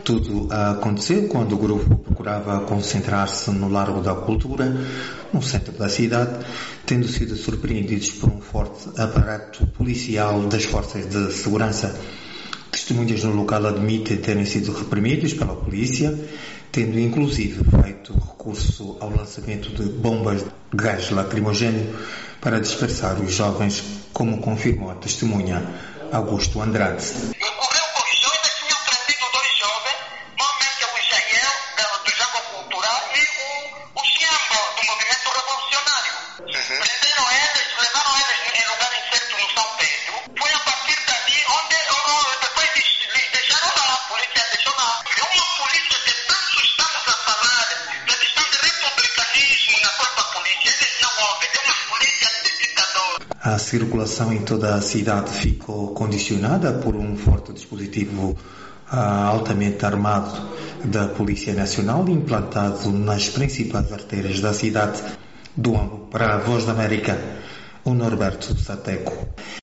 Tudo aconteceu quando o grupo procurava concentrar-se no Largo da Cultura, no centro da cidade, tendo sido surpreendidos por um forte aparato policial das forças de segurança. Testemunhas no local admitem terem sido reprimidos pela polícia, tendo inclusive feito recurso ao lançamento de bombas de gás lacrimogéneo para dispersar os jovens, como confirmou a testemunha Augusto Andrade. A circulação em toda a cidade ficou condicionada por um forte dispositivo altamente armado da Polícia Nacional implantado nas principais artérias da cidade. Do Ambo para a Voz da América, o Norberto Sateco.